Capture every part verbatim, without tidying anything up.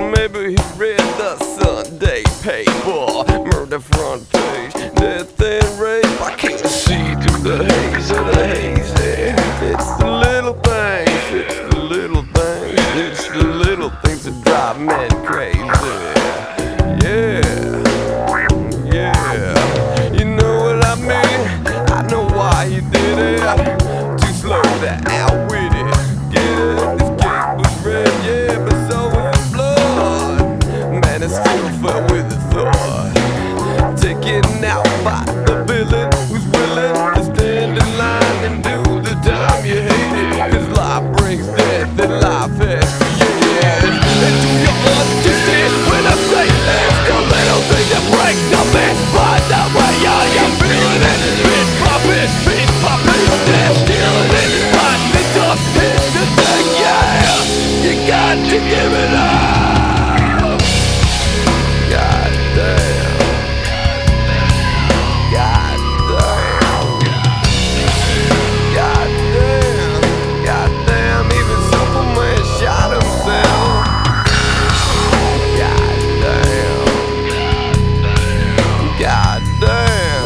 maybe he read the Sunday paper. Murder front page, death and rape. I can't see through the haze of the hazy. It's the little things, it's the little things, it's the little things that drive men crazy. Yeah, yeah. You know what I mean? I know why you did it. Too slow to outwit it. Get it? This cake was red, yeah, but so was the blood. Man, it's still filled with a thought. Taken out by the villain who's willing to stand in line and do the time you hate it. Cause life brings death and life has years. And do you understand when I say it's the little thing that breaks the man? By the way, are you feeling it? Bit poppin', bit poppin', your death stealing it. Hot the dust, hit the thing, yeah. You got to give it up. God damn. God damn. God damn. God damn. Even Superman shot himself. God damn. God damn.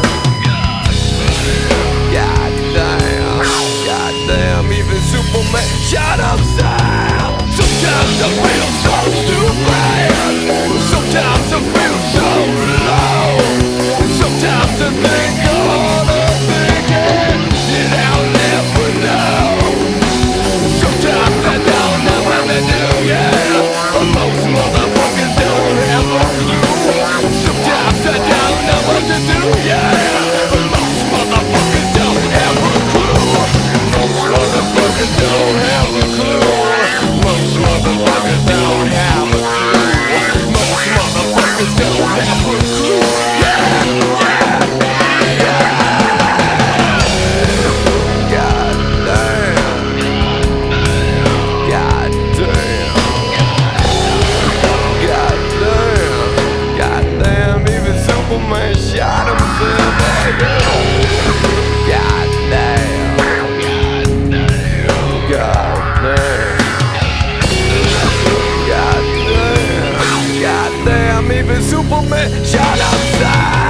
God damn. God damn. Even Superman shot himself. Sometimes I feel so stupid. Sometimes I feel so low. Sometimes I think all I'm thinking, and I'll never know. Sometimes I don't know what to do, yeah. But most motherfuckers don't have a clue. Sometimes I don't know what to do, yeah. But most motherfuckers don't have a clue. Most motherfuckers don't have a clue. Most motherfuckers don't have a clue. Most motherfuckers don't have a clue. Yeah, yeah, yeah. God damn. God damn. God damn. God damn. Even Superman shot himself, baby. God damn. God damn. God damn. God damn. Even Superman shot himself.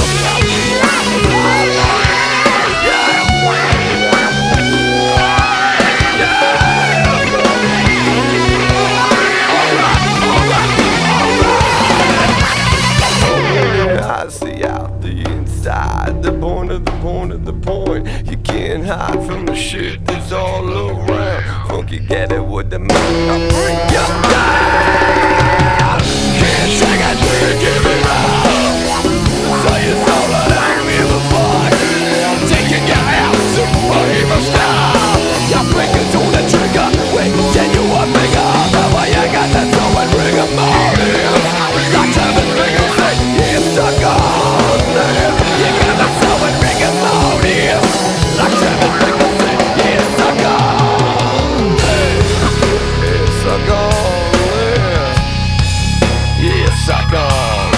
I see out the inside, the point of the point of the point. You can't hide from the shit that's all around. Funky, get it with the man. I bring you down. Can't take it till you give it up. Say it's all that I don't give a fuck. Taking you out to wave a star. Your fingers on the trigger, wait, then you a bigger. The way you got that so and ring a morning. Like seven fingers say, it's sucker. You got that so and ring a morning. Like seven fingers say, it's sucker. It's sucker. Yeah, sucker.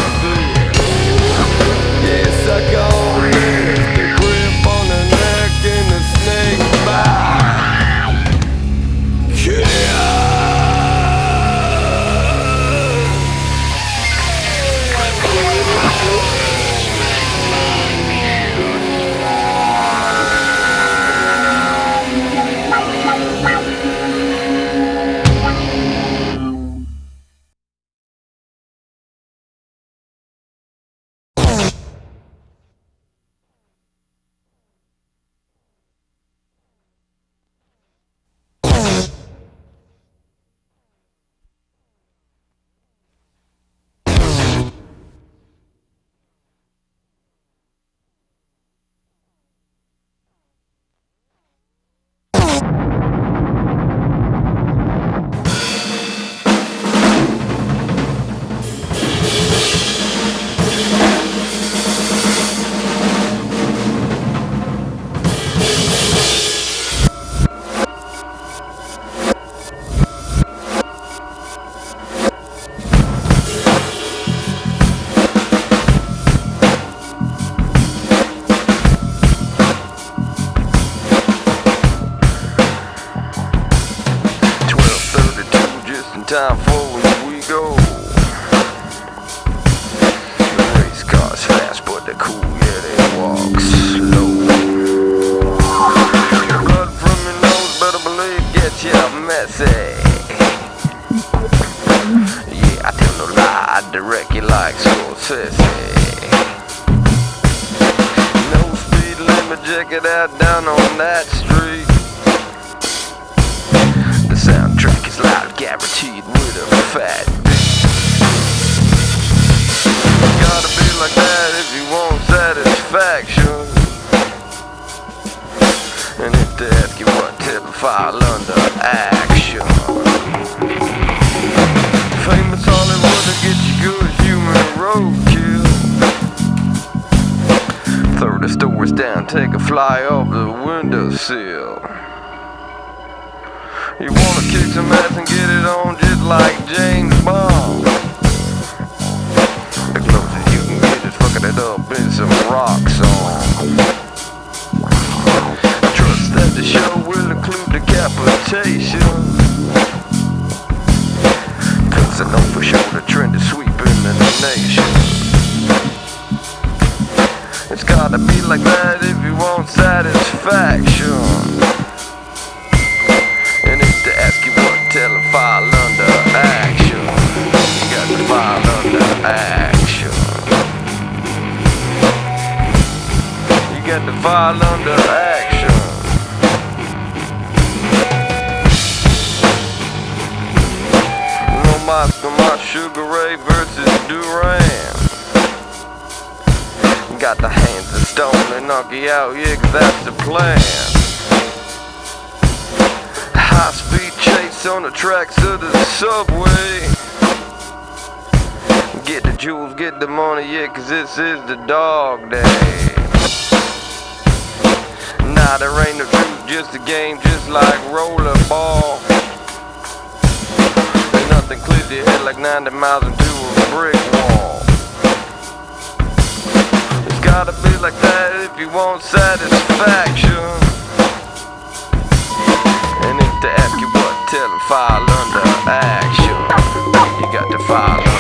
Yeah, sucker. The grip on the neck and the snake bite. Yeah. time for when we go. direct you like Scorsese. No speed limit, check it out down on that street. The soundtrack is loud, guaranteed with a fat beat. Gotta be like that if you want satisfaction. And if they ask you what, tell them file under action. Famous Hollywood to get you good human roadkill. Throw the stores down, take a fly off the windowsill. You wanna kick some ass and get it on just like James Bond. The closest you can get is fucking it up in some rock song. I trust that the show will include decapitation, cause I know for sure the trend is sweeping in the nation. It's gotta be like that if you want satisfaction. And if they ask you what, tell them file under action. You got to file under action. You got to file under action. No Moscow, my Sugar Ray versus Duran. Got the hands of stone and knock you out, yeah, cause that's the plan. High speed chase on the tracks of the subway. Get the jewels, get the money, yeah, cause this is the dog day. Nah, there ain't no truth, just a game, just like rollerball. Ain't nothing clears your head like ninety miles into a brick wall. It's gotta be like that if you want satisfaction. And if they ask you what, tell them file under action. You got to file